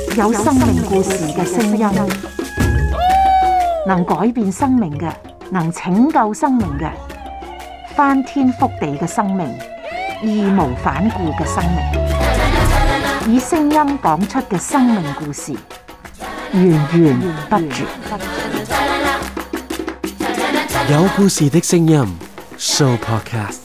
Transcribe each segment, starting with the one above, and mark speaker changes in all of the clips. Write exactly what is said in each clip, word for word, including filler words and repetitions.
Speaker 1: 有生命故事嘅聲音，能改變生命嘅，能拯救生命嘅，翻天覆地嘅生命，義無反顧嘅生命，以聲音講出嘅生命故事，源源不絕。
Speaker 2: 有故事的聲音 Show Podcast。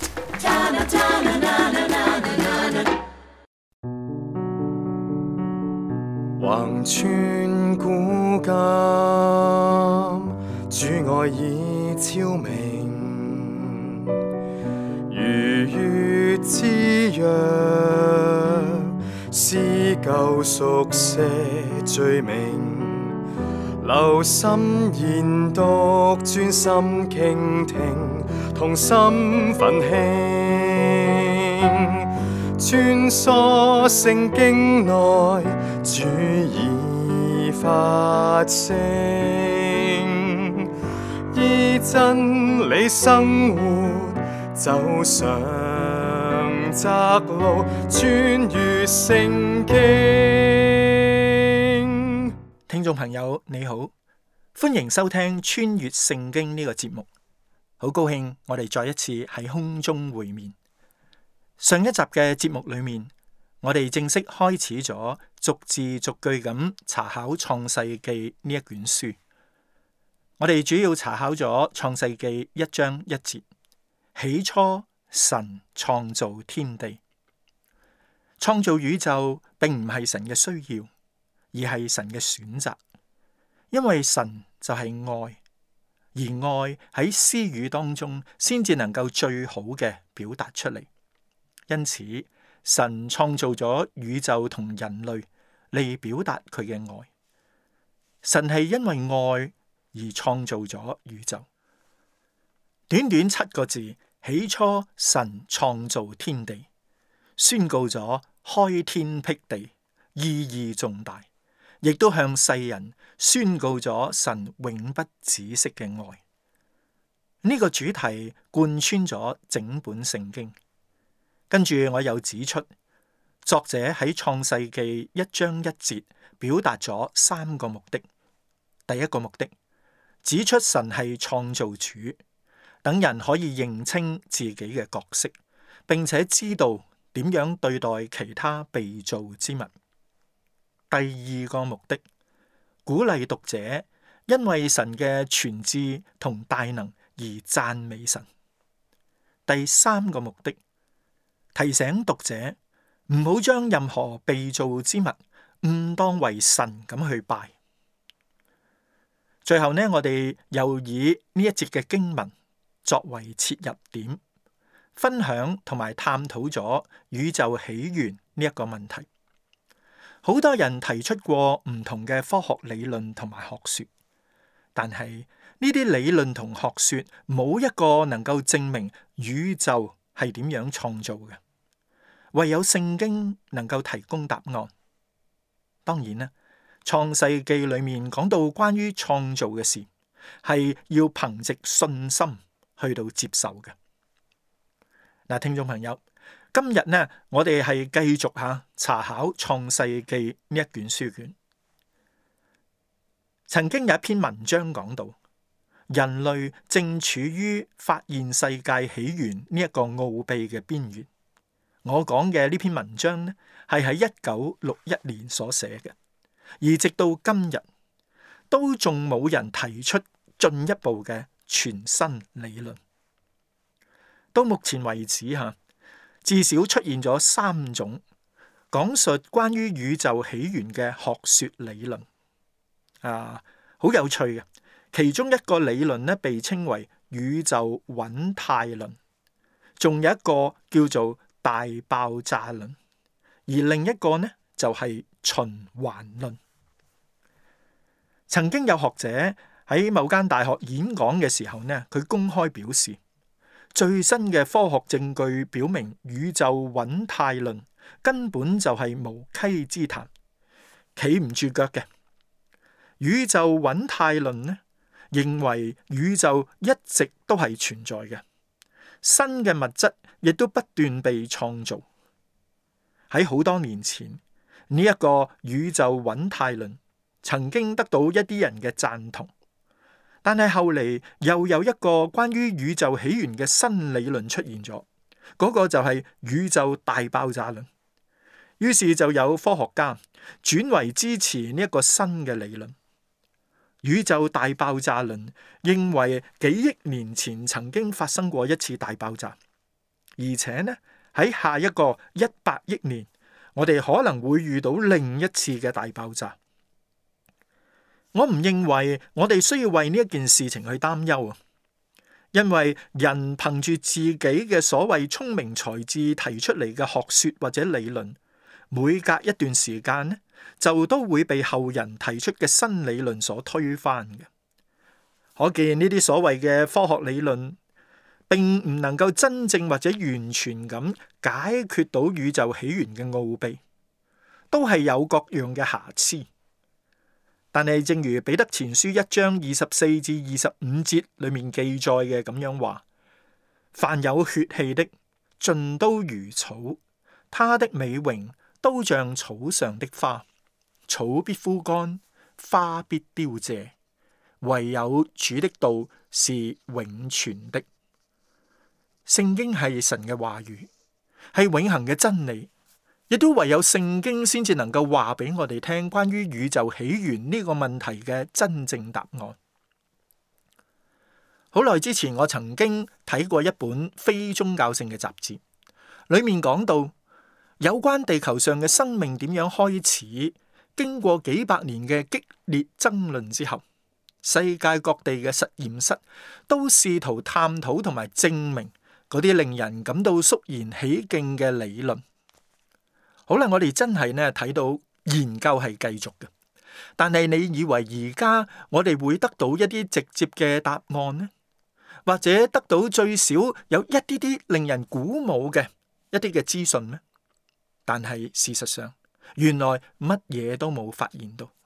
Speaker 3: 橫穿古今，主愛已超明，如月之約，撕舊熟寫罪名，留心研讀，專心傾聽，同心奮興，穿梭聖經內，主已發聲，依真理生活，走上窄路，穿越聖經。
Speaker 4: 聽眾朋友你好，歡迎收聽穿越聖經呢個節目。好高興我哋再一次喺空中會面。上一集嘅節目裏面，我哋正式開始咗逐字逐句咁查考創世記呢一卷書。我哋主要查考咗創世記一章一節，起初神創造天地。創造宇宙並唔係神嘅需要，而係神嘅選擇，因為神就係愛，而愛喺私語當中先至能夠最好嘅表達出嚟。因此，神創造咗宇宙同人類嚟表達佢嘅愛。神係因為愛而創造咗宇宙。短短七個字，起初神創造天地，宣告咗開天闢地，意義重大，亦都向世人宣告咗神永不止息嘅愛。呢、這個主題貫穿咗整本聖經。跟住我又指出，作者喺創世記一章一節表達咗三個目的。第一個目的，指出神係創造主，等人可以認清自己嘅角色，並且知道點樣對待其他被造之物。第二個目的，鼓勵讀者因為神嘅全知同大能而讚美神。第三個目的，提醒讀者唔好將任何被造之物誤當為神咁去拜。最後呢，我哋又以呢一節嘅經文作為切入點，分享同埋探討咗宇宙起源呢一個問題。好多人提出過唔同嘅科學理論同埋學說，但係呢啲理論同學說冇一個能夠證明宇宙係點樣創造嘅。唯有聖經能夠提供答案。當然啦，創世記裏面講到關於創造嘅事，係要憑藉信心去到接受嘅。嗱，聽眾朋友，今日呢，我哋係繼續吓查考創世記呢一卷書卷。曾經有一篇文章講到，人類正處於發現世界起源呢一個奧秘嘅邊緣。我講嘅呢篇文章呢，係喺一九六一年所寫嘅，而直到今日都仲冇人提出進一步嘅全新理論。到目前為止吓，至少出現咗三種講述關於宇宙起源嘅學說理論，啊，好有趣嘅。其中一個理論呢，被稱為宇宙穩態論，仲有一個叫做大爆炸論，而另一個呢就係循環論。曾經有學者喺某間大學演講嘅時候呢，佢公開表示，最新嘅科學證據表明宇宙穩態論根本就係無稽之談，企唔住腳嘅。宇宙穩態論呢，認為宇宙一直都係存在嘅，新嘅物質亦都不斷被創造。喺好多年前， 呢一個宇宙穩態論曾經得到一啲人嘅贊同，但係後嚟又有一個關於宇宙起源嘅新理論出現咗，嗰個就係宇宙大爆炸論。於是就有科學家轉為支持呢一個新嘅理論。宇宙大爆炸論認為幾億年前曾經發生過一次大爆炸，而且呢喺下一個一百億年，我哋可能會遇到另一次嘅大爆炸。我唔認為我哋需要為呢一件事情去擔憂啊，因為人憑住自己嘅所謂聰明才智提出嚟嘅學說或者理論，每隔一段時間呢，就都會被後人提出嘅新理論所推翻嘅。可見呢啲所謂嘅科學理論，並唔能夠真正或者完全咁解決到宇宙起源嘅奧秘，都係有各樣嘅瑕疵。但係正如彼得前書一章二十四至二十五節裏面記載嘅咁樣話，凡有血氣的，盡都如草，他的美榮都像草上的花，草必枯乾，花必凋謝，唯有主的道是永存的。聖經係神嘅話語，係永恆嘅真理，亦都唯有聖經先至能夠話俾我哋聽關於宇宙起源呢個問題嘅真正答案。好耐之前，我曾經睇過一本非宗教性嘅雜誌，裏面講到有關地球上嘅生命點樣開始，經過幾百年嘅激烈爭論之後，世界各地嘅實驗室都試圖探討同埋證明嗰啲令人感到肅然起敬嘅理論。好啦，我哋真係呢睇到研究係繼續嘅，但係你以為而家我哋會得到一啲直接嘅答案呢？或者得到最少有一啲啲令人鼓舞嘅一啲嘅資訊咩？但係事實上，原來乜嘢都冇發現到。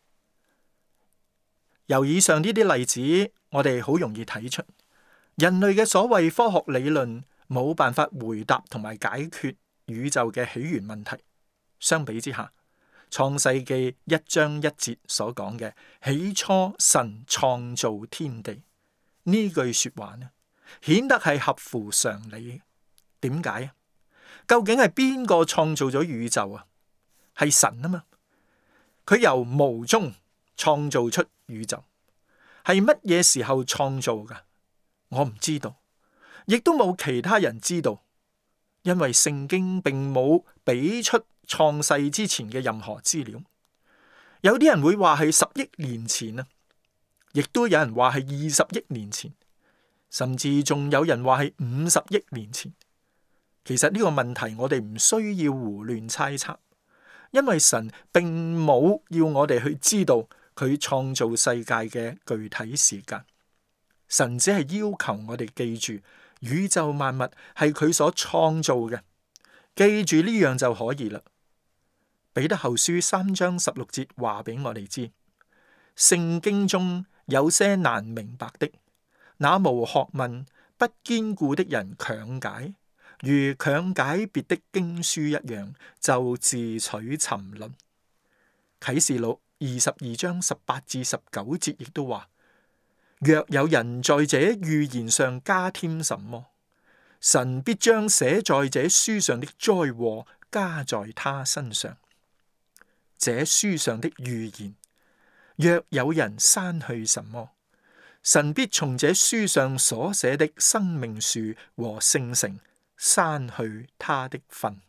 Speaker 4: 由以上呢啲例子，我哋好容易睇出，人類嘅所謂科學理論冇辦法回答同埋解決宇宙嘅起源問題。相比之下，創世記一章一節所講嘅起初神創造天地呢句說話呢，顯得係合乎常理。點解啊？究竟係邊個創造咗宇宙啊？係神啊嘛。佢由無中創造出宇宙，係乜嘢時候創造噶？我唔知道，亦都冇其他人知道，因為聖經並冇俾出創世之前嘅任何資料。有啲人會話係十億年前啊，亦都有人話係二十億年前，甚至仲有人話係五十億年前。其實呢個問題我哋唔需要胡亂猜測，因為神並冇要我哋去知道佢創造世界嘅具體時間。神只係要求我哋記住宇宙萬物係佢所創造嘅，記住呢樣就可以啦。彼得後書三章十六節話俾我哋知，聖經中有些難明白的，那無學問不堅固的人強解，如強解別的經書一樣，就自取沉淪。啟示錄二十二章十八至十九節亦都話，若有人在這預言上加添什麼，神必將寫在這書上的災禍加在他身上。這書上的預言，若有人刪去什麼，神必從這書上所寫的生命樹和聖城刪去他的分。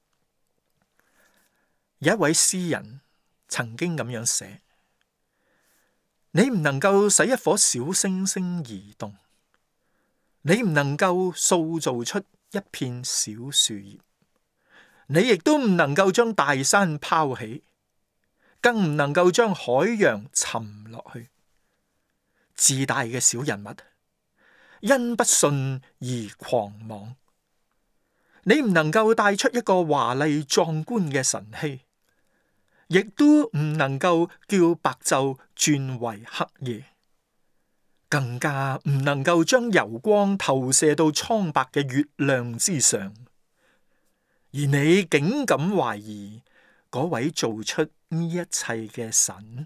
Speaker 4: 有一位詩人曾經咁樣寫，你唔能夠使一顆小星星移動，你唔能夠塑造出一片小樹葉，你亦都唔能夠將大山拋起，更唔能夠將海洋沉落去。自大嘅小人物，因不信而狂妄。你唔能夠帶出一個華麗壯觀嘅晨曦，亦都唔能夠叫白晝轉為黑夜，更加唔能夠將油光投射到蒼白嘅月亮之上。而你竟敢懷疑嗰位做出呢一切嘅神。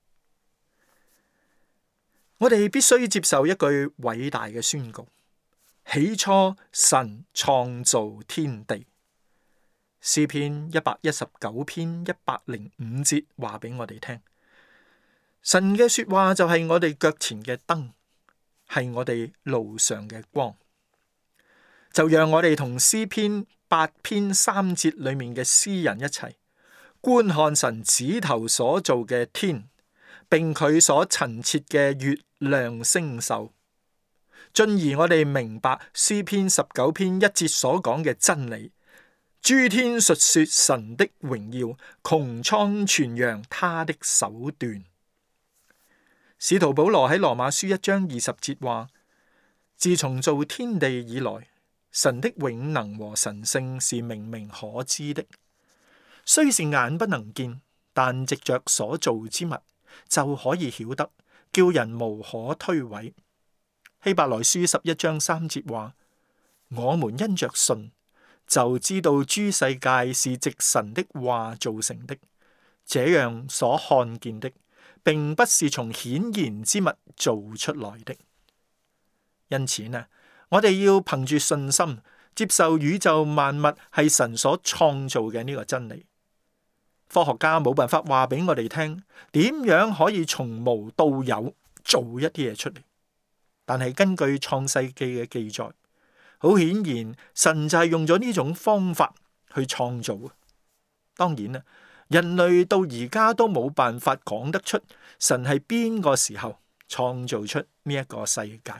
Speaker 4: 我哋必須接受一句偉大嘅宣告：起初神創造天地。詩篇一百一十九篇一百零五節話俾我哋聽，神嘅說話就係我哋腳前嘅燈，係我哋路上嘅光。就讓我哋同詩篇八篇三節裏面嘅詩人一齊觀看神指頭所造嘅天，並佢所陳設嘅月亮星宿，進而我哋明白詩篇十九篇一節所講嘅真理：諸天述說神的榮耀，穹蒼傳揚他的手段。使徒保羅喺羅馬書一章二十節話：自從造天地以來，神的永能和神性是明明可知的，雖是眼不能見，但藉着所造之物就可以曉得，叫人無可推諉。希伯來書十一章三節話：我們因着信就知道諸世界是藉神的話造成的，這樣所看見的並不是從顯然之物做出來的。因此呢，我哋要憑住信心接受宇宙萬物係神所創造嘅呢個真理。科學家冇辦法話俾我哋聽點樣可以從無到有做一啲嘢出嚟，但係根據創世記嘅記載，好顯然神就係用咗呢種方法去創造。當然啦，人類到而家都冇辦法講得出神係邊個時候創造出呢一個世界。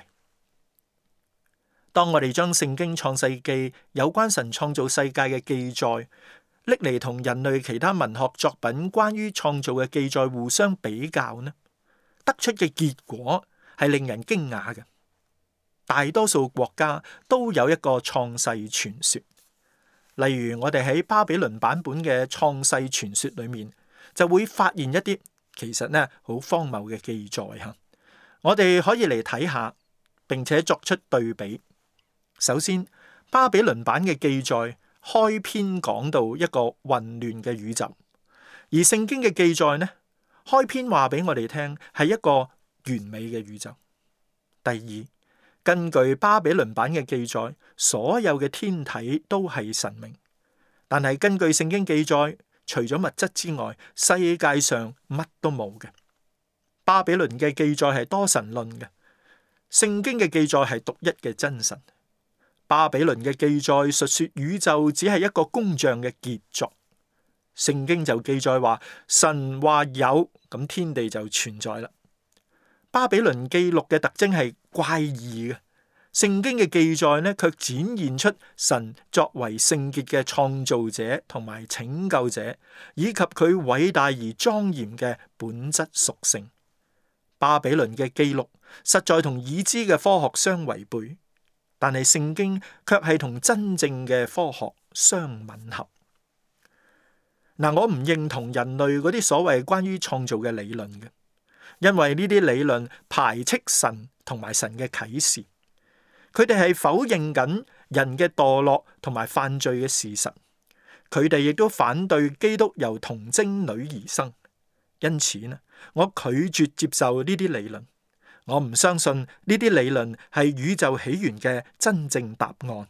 Speaker 4: 當我哋將聖經創世記有關神創造世界嘅記載拎嚟同人類其他文學作品關於創造嘅記載互相比較呢，得出嘅結果係令人驚訝嘅。大多數國家都有一個創世傳說，例如我哋喺巴比倫版本嘅創世傳說裏面，就會發現一啲其實呢好荒謬嘅記載吓。我哋可以嚟睇下，並且作出對比。首先，巴比倫版嘅記載開篇講到一個混亂嘅宇宙，而聖經嘅記載呢，開篇話俾我哋聽係一個完美嘅宇宙。第二，根據巴比倫版嘅記載，所有嘅天體都係神明，但係根據聖經記載，除咗物質之外，世界上乜都冇嘅。巴比倫嘅記載係多神論嘅，聖經嘅記載係獨一嘅真神。巴比倫嘅記載述說宇宙只係一個工匠嘅傑作，聖經就記載話神話有，咁天地就存在啦。巴比倫記錄嘅特徵係怪異嘅，聖經嘅記載呢卻展現出神作為聖潔嘅創造者同埋拯救者，以及佢偉大而莊嚴嘅本質屬性。巴比倫嘅記錄實在同已知嘅科學相違背，但係聖經卻係同真正嘅科學相吻合。嗱，我唔認同人類嗰啲所謂關於創造嘅理論嘅，因為呢啲理論排斥神同埋神嘅啟示，佢哋係否認緊人嘅墮落同埋犯罪嘅事實，佢哋亦都反對基督由童貞女而生。因此呢，我拒絕接受呢啲理論。我唔相信呢啲理論係宇宙起源嘅真正答案。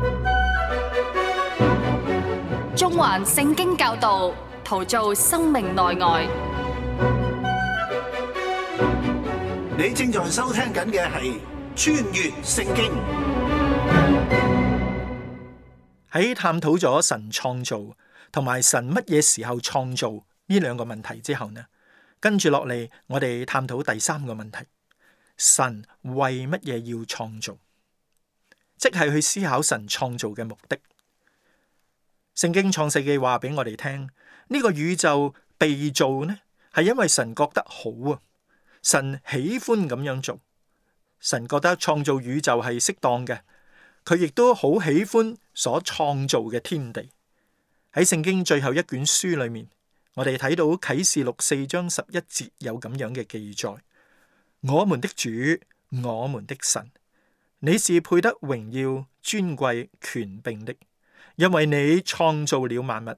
Speaker 5: 中環聖經教導，陶造生命內外。
Speaker 6: 你正在收聽緊嘅係穿越聖經。
Speaker 4: 喺探討咗神創造同埋神乜嘢時候創造呢兩個問題之後呢，跟住落嚟我哋探討第三個問題。神為乜嘢要創造？即係去思考神創造嘅目的。聖經創世記話俾我哋聽，呢個宇宙被造呢，係因為神覺得好啊，神喜歡咁樣做，神覺得創造宇宙係適當嘅，佢亦都好喜歡所創造嘅天地。喺聖經最後一卷書裏面，我哋睇到啟示錄四章十一節有咁樣嘅記載。我們的主，我們的神，你是配得榮耀、尊貴、權柄的，因為你創造了萬物，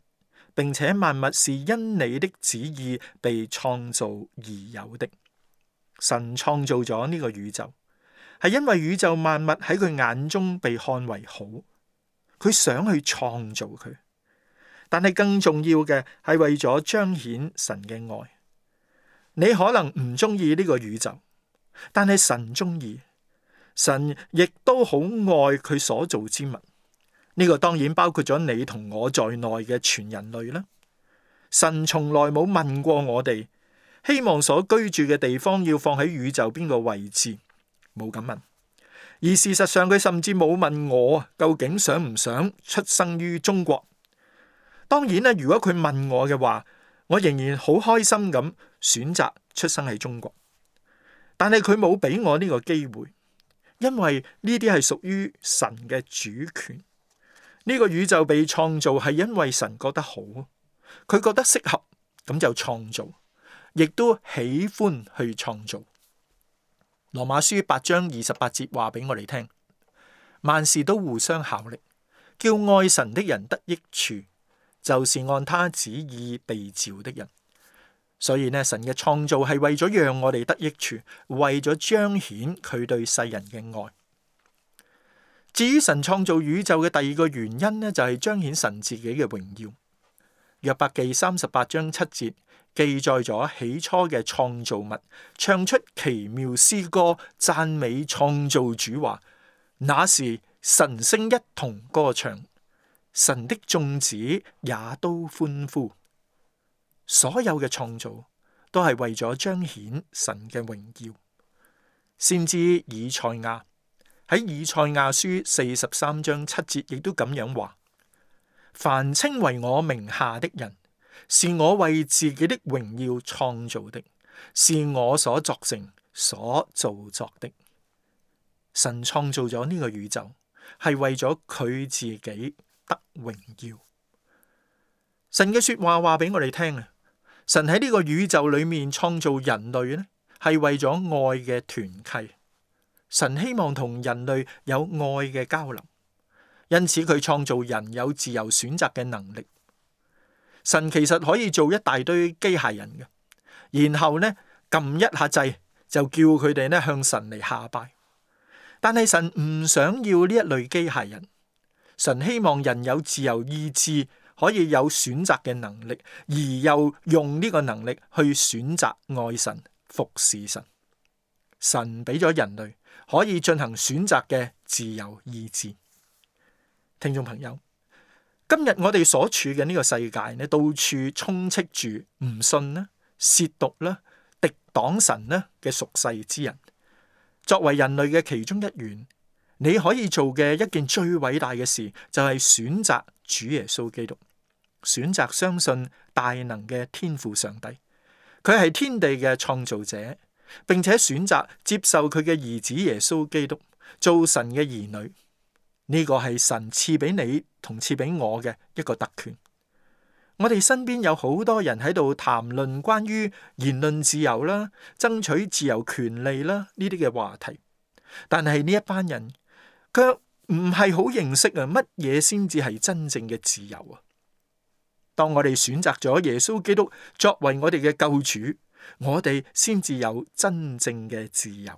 Speaker 4: 並且萬物是因你的旨意被創造而有的。神創造咗呢個宇宙，係因為宇宙萬物喺佢眼中被看為好，佢想去創造佢。但係更重要嘅係為咗彰顯神嘅愛。你可能唔中意呢個宇宙，但係神中意，神亦都好愛佢所造之物。呢個當然包括咗你同我在內嘅全人類啦。神從來冇問過我哋，希望所居住嘅地方要放喺宇宙邊個位置，冇咁問。而事實上佢甚至冇問我究竟想唔想出生於中國。當然啦，如果佢問我嘅話，我仍然好開心咁選擇出生喺中國。但係佢冇俾我呢個機會，因為呢啲係屬於神嘅主權。呢個宇宙被創造係因為神覺得好，佢覺得適合，咁就創造，亦都喜歡去創造。羅馬書八章二十八節話俾我哋聽，萬事都互相效力，叫愛神的人得益處，就是按他旨意被召的人。所以呢，神嘅創造係為咗讓我哋得益處，為咗彰顯佢對世人嘅愛。至於神創造宇宙嘅第二個原因呢，就係彰顯神自己嘅榮耀。約伯記三十八章七節記載咗起初嘅創造物，唱出奇妙詩歌，讚美創造主話：那時晨星一同歌唱，神的眾子也都歡呼。所有嘅創造都係為咗彰顯神嘅榮耀。先知以賽亞喺以賽亞書四十三章七節亦都咁樣話：凡稱為我名下的人，是我為自己的榮耀創造的，是我所作成、所造作的。神創造咗呢個宇宙，係為咗佢自己得榮耀。神嘅說話話俾我哋聽啊，神喺呢個宇宙裏面創造人類呢，係為咗愛嘅團契。神希望同人類有愛嘅交流，因此佢創造人有自由選擇嘅能力。神其實可以做一大堆機械人嘅，然後呢撳一下掣就叫佢哋呢向神嚟下拜。但係神唔想要呢一類機械人，神希望人有自由意志，可以有選擇嘅能力，而又用呢個能力去選擇愛神、服侍神。神俾咗人類可以進行選擇嘅自由意志。聽眾朋友，今日我哋所處嘅呢個世界呢，到處充斥住唔信啦、褻瀆啦、敵擋神啦嘅屬世之人。作為人類嘅其中一員，你可以做嘅一件最偉大嘅事，就係選擇主耶穌基督，選擇相信大能嘅天父上帝，佢係天地嘅創造者，並且選擇接受佢嘅兒子耶穌基督做神嘅兒女。呢個係神賜俾你同賜俾我嘅一個特權。我哋身邊有好多人喺度談論關於言論自由啦、爭取自由權利啦呢啲嘅話題，但係呢一班人卻唔係好認識啊，乜嘢先至係真正嘅自由啊？當我哋選擇咗耶穌基督作為我哋嘅救主，我哋先至有真正嘅自由。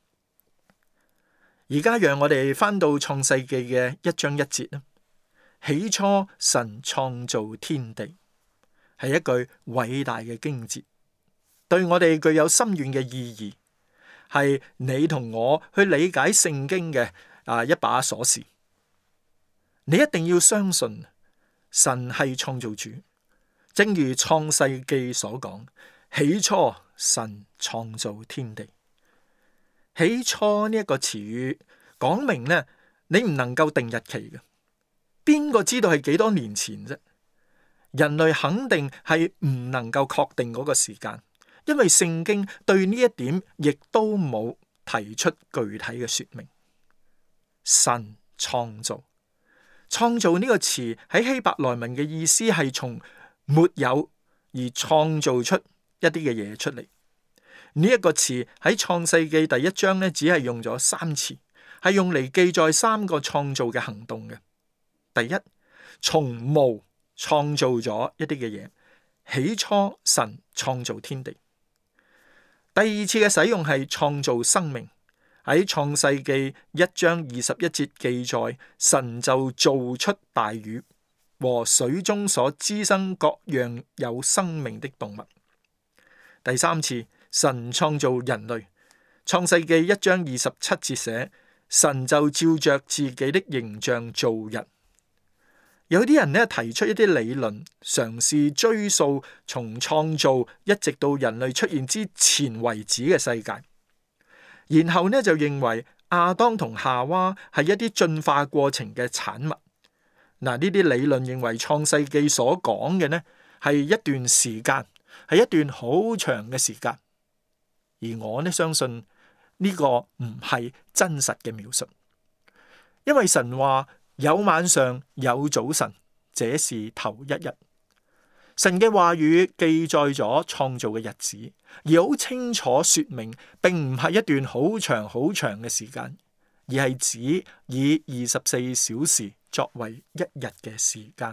Speaker 4: 而家讓我哋翻到創世記嘅一章一節啦。起初神創造天地，係一句偉大嘅經節，對我哋具有深遠嘅意義，係你同我去理解聖經嘅啊一把鎖匙。你一定要相信神係創造主，正如創世記所講，起初神創造天地。起初呢一個詞語講明呢，你唔能夠定日期嘅。邊個知道係幾多年前啫？人類肯定係唔能夠確定嗰個時間，因為聖經對呢一點亦都冇提出具體嘅說明。神創造，創造呢個詞喺希伯來文嘅意思係從沒有而創造出一啲嘅嘢出嚟。呢一個詞喺創世記第一章呢，只係用咗三次，係用嚟記載三個創造嘅行動嘅。第一，從無創造咗一啲嘅嘢。起初神創造天地。第二次嘅使用係創造生命。喺創世記一章二十一節記載，神就造出大魚和水中所滋生各樣有生命的動物。第三次，神創造人類。創世記一章二十七節寫，神就照着自己的形象造人。有啲人呢提出一啲理論，嘗試追溯從創造一直到人類出現之前為止嘅世界，然後呢就認為亞當同夏娃係一啲進化過程嘅產物。嗱，呢啲理論認為創世記所講嘅呢係一段時間，係一段好長嘅時間，而我呢相信呢個唔係真實嘅描述，因為神話有晚上有早晨，這是頭一日。神嘅話語記載咗創造嘅日子，而好清楚說明，並唔係一段好長好長嘅時間，而係指以二十四小時作為一日嘅時間。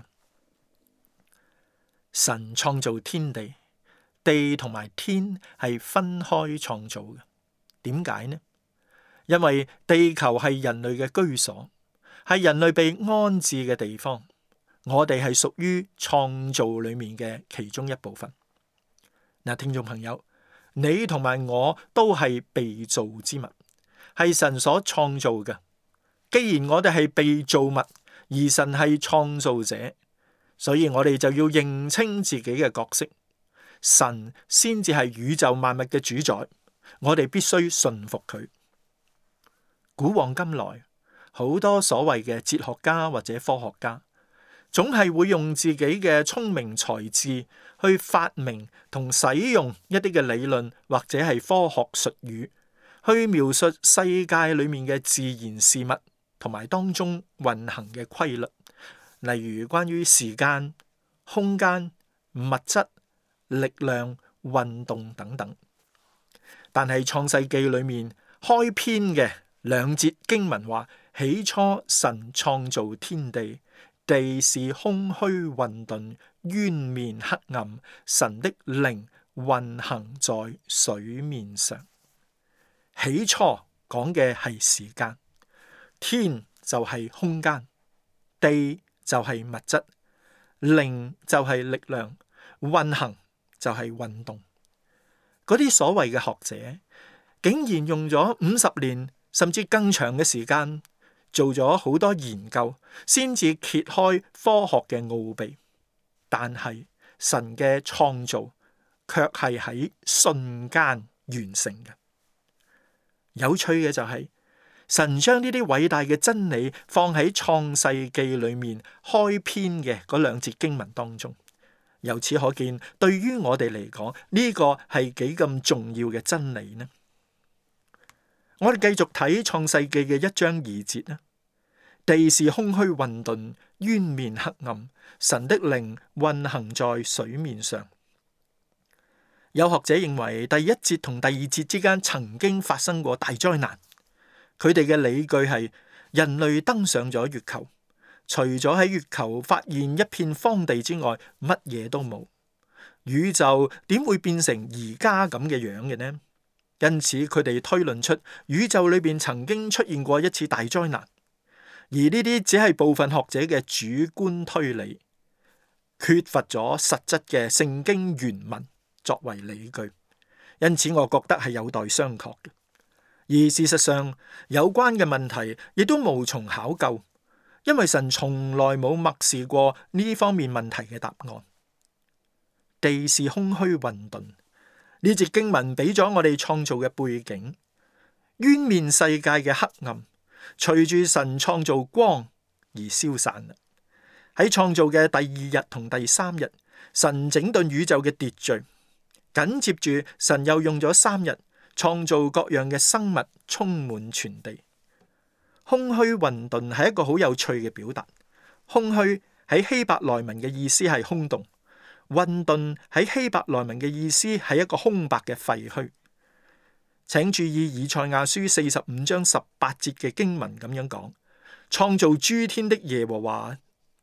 Speaker 4: 神創造天地，地同埋天係分開創造嘅。點解呢？因為地球係人類嘅居所，係人類被安置嘅地方，我哋係屬於創造裏面嘅其中一部分。嗱，聽眾朋友，你同埋我都係被造之物，係神所創造嘅。既然我哋係被造物，而神係創造者，所以我哋就要認清自己嘅角色。神先至係宇宙萬物嘅主宰，我哋必須順服佢。古往今來，好多所謂嘅哲學家或者科學家，總係會用自己嘅聰明才智去發明同使用一啲嘅理論或者係科學術語，去描述世界裏面嘅自然事物同埋當中運行嘅規律，例如關於時間、空間、物質、力量、運動等等。但係創世記裏面開篇嘅兩節經文話，起初神創造天地，地是空虛混沌，淵面黑暗，神的靈運行在水面上。起初講嘅係時間，天就係空間，地就係物質，靈就係力量，運行就係運動。嗰啲所謂嘅學者竟然用咗五十年甚至更長嘅時間，做咗好多研究，先至揭開科學嘅奧秘。但係神嘅創造卻係喺瞬間完成嘅。有趣嘅就係、是、神將呢啲偉大嘅真理放喺創世記裏面開篇嘅嗰兩節經文當中。由此可見，對於我哋嚟講，呢個係幾咁重要嘅真理呢？我哋繼續睇創世記嘅一章二節啦。地是空虛混沌，淵面黑暗，神的靈運行在水面上。有學者認為第一節同第二節之間曾經發生過大災難。佢哋嘅理據係人類登上咗月球，除咗喺月球發現一片荒地之外，乜嘢都冇。宇宙點會變成而家咁嘅樣嘅呢？因此佢哋推論出宇宙裏邊曾經出現過一次大災難，而呢啲只係部分學者嘅主觀推理，缺乏咗實質嘅聖經原文作為理據。因此我覺得係有待商榷嘅。而事實上有關嘅問題亦都無從考究，因為神從來冇默示過呢方面問題嘅答案。地是空虛混沌，呢節經文俾咗我哋創造嘅背景。淵面世界嘅黑暗隨住神創造光而消散啦。喺創造嘅第二日同第三日，神整頓宇宙嘅秩序。緊接住神又用咗三日創造各樣嘅生物，充滿全地。空虛混沌係一個好有趣嘅表達。空虛喺希伯來文嘅意思係空洞，混沌喺希伯來文嘅意思係一個空白嘅廢墟。請注意以賽亞書四十五章十八節嘅經文咁樣講：創造諸天的耶和華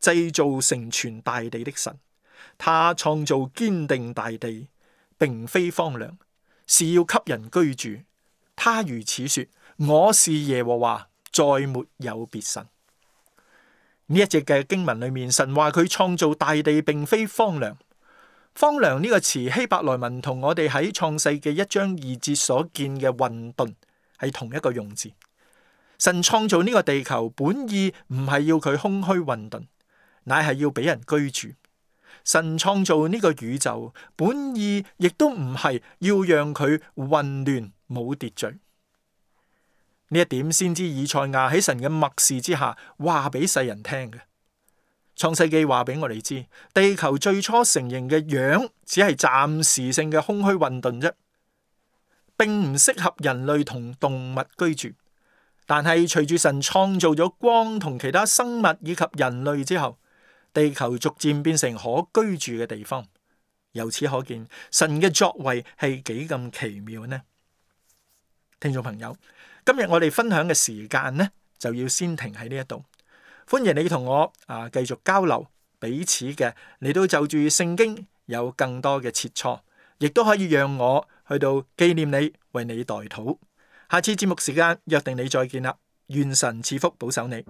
Speaker 4: 製造成全大地的神。他創造堅定大地，並非荒涼，是要給人居住。他如此說：我是耶和華，再沒有別神。呢一節嘅經文裏面，神話佢創造大地並非荒涼。荒涼呢個詞希伯來文同我哋喺創世記一章二節所見嘅混沌係同一個用字。神創造呢個地球本意唔係要佢空虛混沌，乃係要俾人居住。神創造呢個宇宙本意亦都唔係要讓佢混亂冇秩序。呢一點先知以賽亞喺神嘅默示之下話俾世人聽嘅。創世記話俾我哋知，地球最初成形嘅樣只係暫時性嘅空虛混沌啫，並唔適合人類同動物居住。但係隨住神創造咗光同其他生物以及人類之後，地球逐漸變成可居住嘅地方。由此可見，神嘅作為係幾咁奇妙呢？聽眾朋友，今日我哋分享嘅時間呢，就要先停喺呢一度。歡迎你同我啊繼續交流，彼此嘅嚟到就住聖經有更多嘅切磋，亦都可以讓我去到紀念你，為你代禱。下次節目時間約定你再見啦，願神賜福保守你。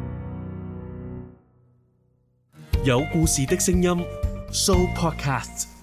Speaker 2: 有故事的聲音 Show Podcast。